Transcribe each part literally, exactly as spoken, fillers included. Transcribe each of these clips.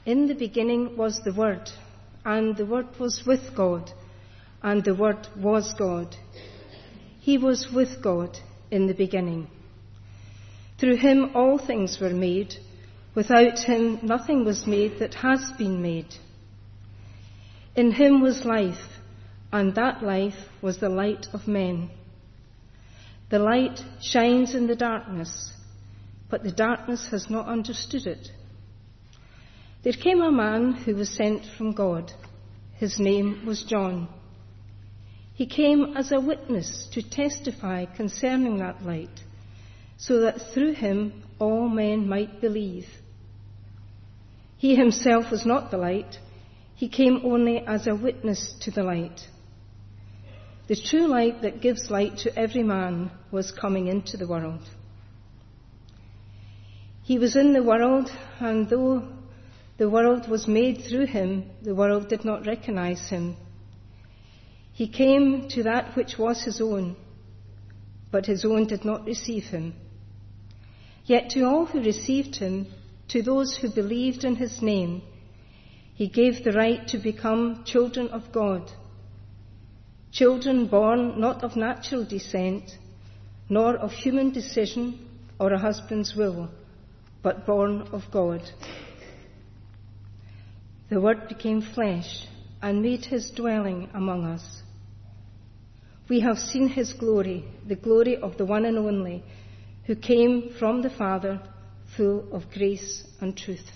In the beginning was the Word, and the Word was with God, and the Word was God. He was with God in the beginning. Through him all things were made. Without him nothing was made that has been made. In him was life, and that life was the light of men. The light shines in the darkness, but the darkness has not understood it. There came a man who was sent from God. His name was John. He came as a witness to testify concerning that light, so that through him all men might believe. He himself was not the light. He came only as a witness to the light. The true light that gives light to every man was coming into the world. He was in the world, and though the world was made through him, the world did not recognize him. He came to that which was his own, but his own did not receive him. Yet to all who received him, to those who believed in his name, he gave the right to become children of God. Children born not of natural descent, nor of human decision or a husband's will, but born of God. The Word became flesh and made his dwelling among us. We have seen his glory, the glory of the one and only, who came from the Father, full of grace and truth.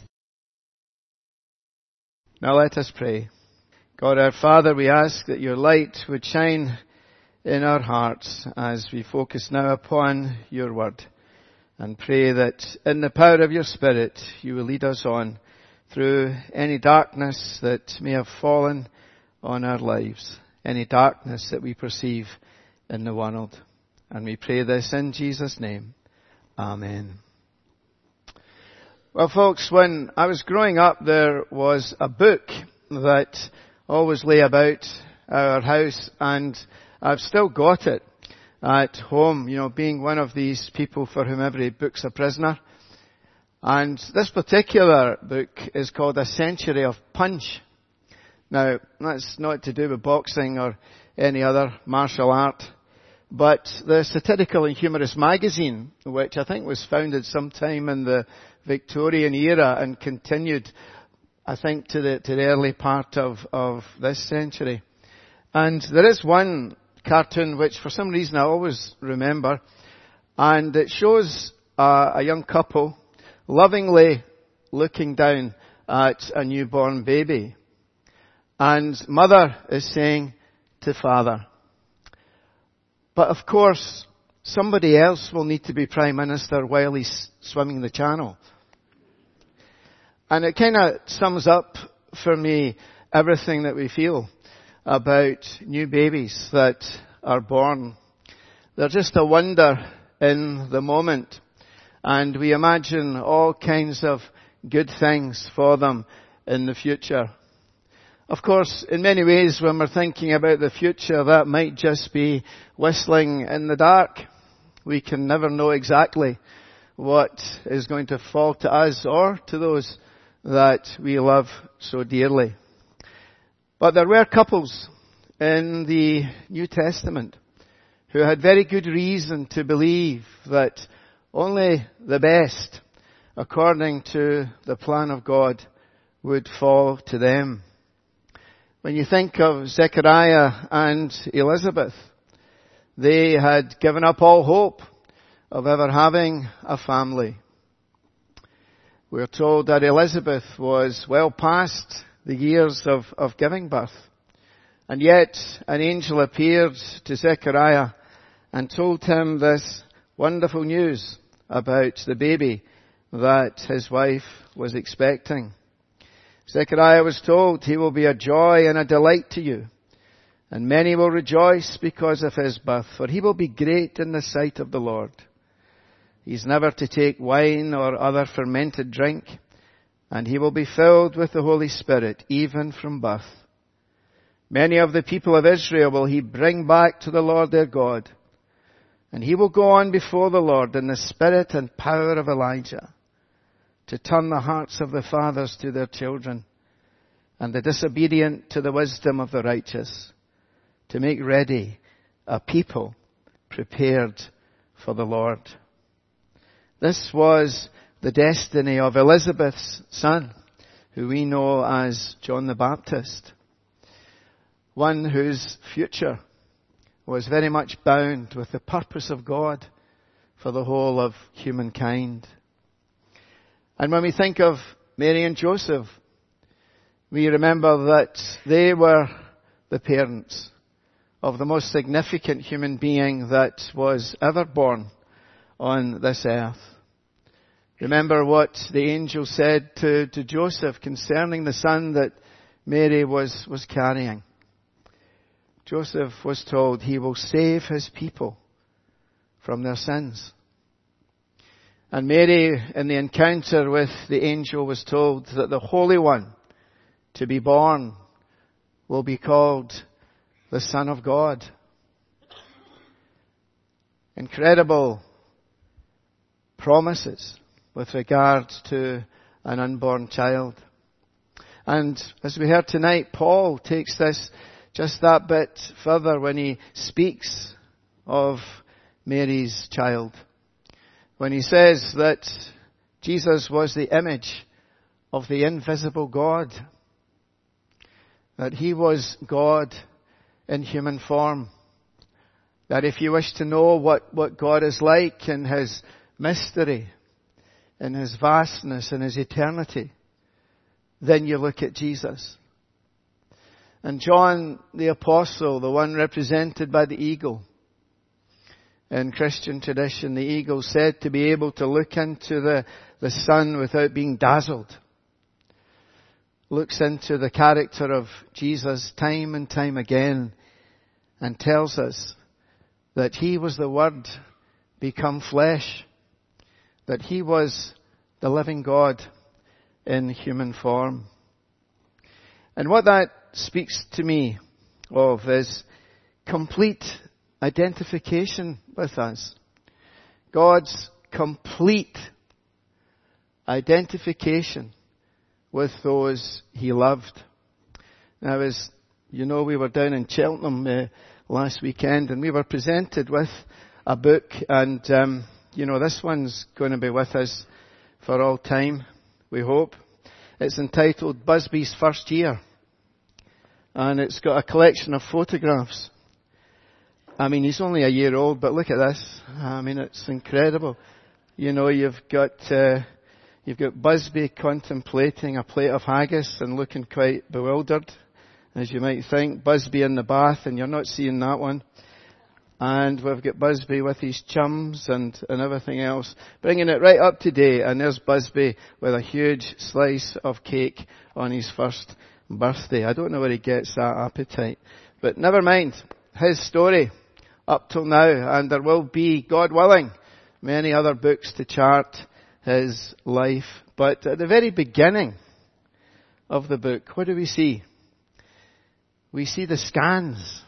Now let us pray. God our Father, we ask that your light would shine in our hearts as we focus now upon your word, and pray that in the power of your Spirit you will lead us on through any darkness that may have fallen on our lives, any darkness that we perceive in the world. And we pray this in Jesus' name. Amen. Well, folks, when I was growing up, there was a book that always lay about our house, and I've still got it at home, you know, being one of these people for whom every book's a prisoner. And this particular book is called A Century of Punch. Now, that's not to do with boxing or any other martial art, but the satirical and humorous magazine, which I think was founded sometime in the Victorian era and continued, I think, to the, to the early part of, of this century. And there is one cartoon which for some reason I always remember, and it shows a, a young couple lovingly looking down at a newborn baby. And mother is saying to father, but of course, somebody else will need to be Prime Minister while he's swimming the channel. And it kind of sums up for me everything that we feel about new babies that are born. They're just a wonder in the moment. And we imagine all kinds of good things for them in the future. Of course, in many ways, when we're thinking about the future, that might just be whistling in the dark. We can never know exactly what is going to fall to us or to those that we love so dearly. But there were couples in the New Testament who had very good reason to believe that only the best, according to the plan of God, would fall to them. When you think of Zechariah and Elizabeth, they had given up all hope of ever having a family. We're told that Elizabeth was well past the years of, of giving birth. And yet an angel appeared to Zechariah and told him this wonderful news about the baby that his wife was expecting. Zechariah was told, he will be a joy and a delight to you, and many will rejoice because of his birth, for he will be great in the sight of the Lord. He's never to take wine or other fermented drink, and he will be filled with the Holy Spirit, even from birth. Many of the people of Israel will he bring back to the Lord their God, and he will go on before the Lord in the spirit and power of Elijah, to turn the hearts of the fathers to their children, and the disobedient to the wisdom of the righteous, to make ready a people prepared for the Lord. This was the destiny of Elizabeth's son, who we know as John the Baptist. One whose future was very much bound with the purpose of God for the whole of humankind. And when we think of Mary and Joseph, we remember that they were the parents of the most significant human being that was ever born on this earth. Remember what the angel said to, to Joseph concerning the son that Mary was, was carrying. Joseph was told he will save his people from their sins. And Mary, in the encounter with the angel, was told that the Holy One to be born will be called the Son of God. Incredible promises with regard to an unborn child. And as we heard tonight, Paul takes this just that bit further when he speaks of Mary's child. When he says that Jesus was the image of the invisible God. That he was God in human form. That if you wish to know what, what God is like in his mystery, in his vastness, in his eternity, then you look at Jesus. And John the Apostle, the one represented by the eagle, in Christian tradition, the eagle said to be able to look into the, the sun without being dazzled, looks into the character of Jesus time and time again and tells us that he was the Word become flesh, that he was the living God in human form. And what that speaks to me of is complete identification with us. God's complete identification with those he loved. Now, as you know, we were down in Cheltenham uh, last weekend, and we were presented with a book, and um, you know, this one's going to be with us for all time, we hope. It's entitled Busby's First Year, and it's got a collection of photographs. I mean, he's only a year old, but look at this. I mean, it's incredible. You know, you've got uh, you've got Busby contemplating a plate of haggis and looking quite bewildered, as you might think. Busby in the bath, and you're not seeing that one. And we've got Busby with his chums and, and everything else, bringing it right up to date. And there's Busby with a huge slice of cake on his first birthday. I don't know where he gets that appetite. But never mind. His story up till now. And there will be, God willing, many other books to chart his life. But at the very beginning of the book, what do we see? We see the scans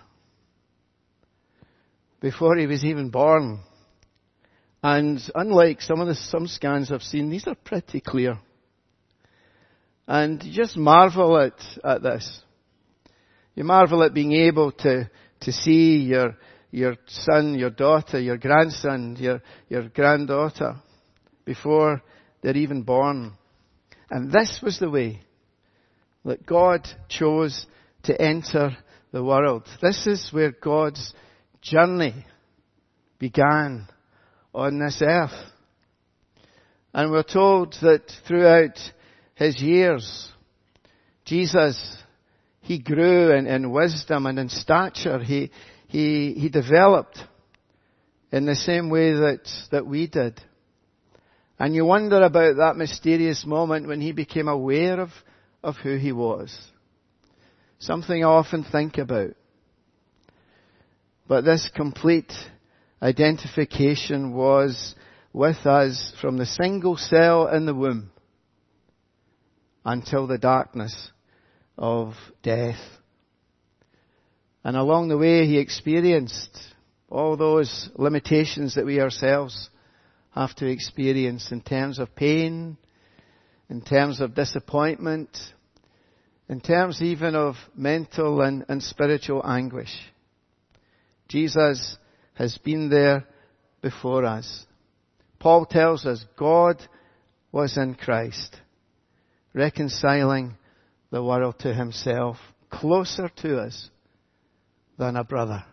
before he was even born. And unlike some of the some scans I've seen, these are pretty clear. And you just marvel at, at this. You marvel at being able to, to see your, your son, your daughter, your grandson, your, your granddaughter before they're even born. And this was the way that God chose to enter the world. This is where God's journey began on this earth. And we're told that throughout his years, Jesus, he grew in, in wisdom and in stature. He, he, he developed in the same way that, that we did. And you wonder about that mysterious moment when he became aware of, of who he was. Something I often think about. But this complete identification was with us from the single cell in the womb until the darkness of death. And along the way he experienced all those limitations that we ourselves have to experience in terms of pain in terms of disappointment, in terms even of mental and, and spiritual anguish. Jesus has been there before us. Paul tells us God was in Christ, reconciling the world to himself, closer to us than a brother.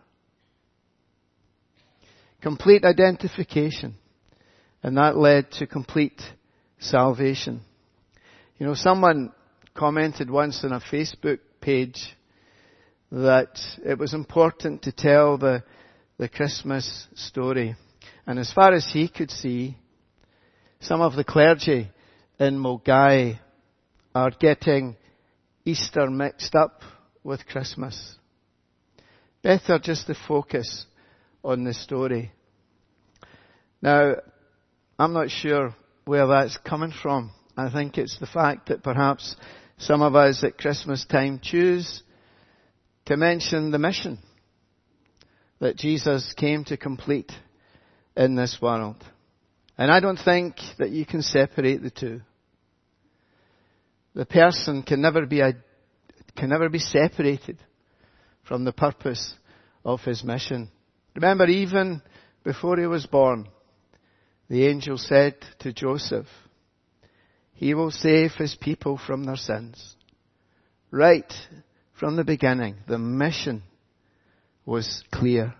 Complete identification, and that led to complete salvation. You know, someone commented once on a Facebook page that it was important to tell the, the Christmas story. And as far as he could see, some of the clergy in Mulgai are getting Easter mixed up with Christmas. Better just to focus on the story. Now, I'm not sure where that's coming from. I think it's the fact that perhaps some of us at Christmas time choose to mention the mission that Jesus came to complete in this world. And I don't think that you can separate the two. The person can never be a, can never be separated from the purpose of his mission. Remember, even before he was born, the angel said to Joseph, he will save his people from their sins. Right from the beginning, the mission was clear.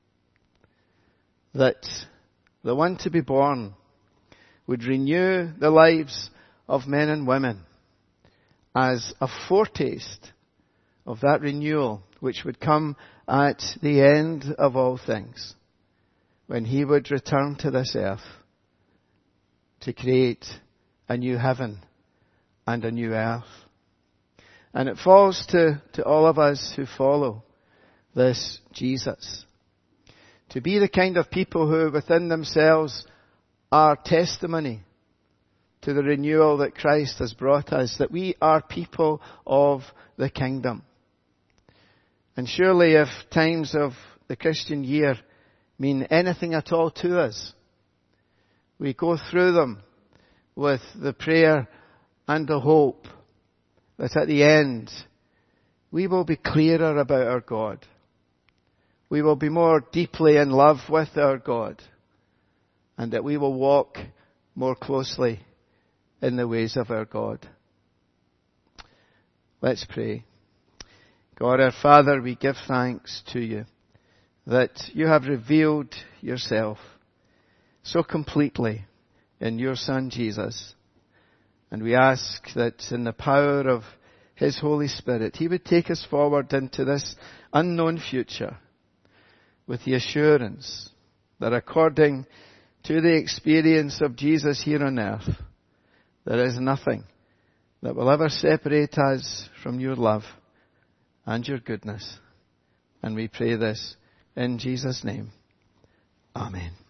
That the one to be born would renew the lives of men and women as a foretaste of that renewal which would come at the end of all things, when he would return to this earth to create a new heaven and a new earth. And it falls to, to all of us who follow this Jesus to be the kind of people who within themselves are testimony to the renewal that Christ has brought us, that we are people of the kingdom. And surely if times of the Christian year mean anything at all to us, we go through them with the prayer and the hope that at the end we will be clearer about our God. We will be more deeply in love with our God, and that we will walk more closely in the ways of our God. Let's pray. God our Father, we give thanks to you that you have revealed yourself so completely in your Son Jesus. And we ask that in the power of his Holy Spirit, he would take us forward into this unknown future with the assurance that according to the experience of Jesus here on earth, there is nothing that will ever separate us from your love and your goodness. And we pray this in Jesus' name. Amen.